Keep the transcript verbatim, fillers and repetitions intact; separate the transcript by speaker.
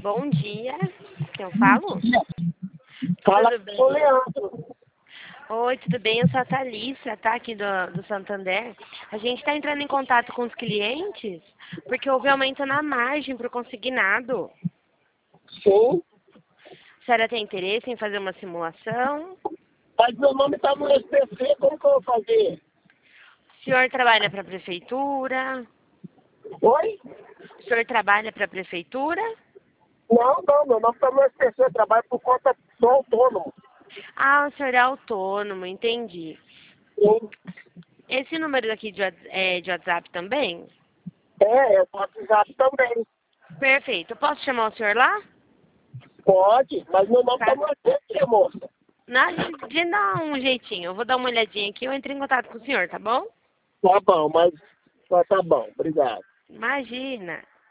Speaker 1: Bom dia. Eu falo?
Speaker 2: Fala
Speaker 1: Tudo bem?
Speaker 2: com o Leandro.
Speaker 1: Oi, tudo bem? Eu sou a Thalissa, tá? Aqui do, do Santander. A gente está entrando em contato com os clientes porque houve aumento na margem para o consignado.
Speaker 2: Sim,
Speaker 1: A senhora tem interesse em fazer uma simulação?
Speaker 2: mas meu nome está no S P C, como que eu vou fazer?
Speaker 1: O senhor trabalha para a prefeitura?
Speaker 2: Oi?
Speaker 1: O senhor trabalha para a prefeitura?
Speaker 2: Não, não, meu nome está no S P C, eu trabalho por conta, sou autônomo.
Speaker 1: Ah, o senhor é autônomo, entendi.
Speaker 2: Sim.
Speaker 1: Esse número aqui de, Whats- é de WhatsApp também?
Speaker 2: É, eu posso usar também.
Speaker 1: Perfeito. Eu posso chamar o senhor lá?
Speaker 2: Pode, mas meu nome está
Speaker 1: Tá.
Speaker 2: no S P C, moça.
Speaker 1: Na, de dar um jeitinho. Eu vou dar uma olhadinha aqui e eu entro em contato com o senhor, tá bom?
Speaker 2: Tá bom, mas mas tá bom, obrigado.
Speaker 1: Imagina.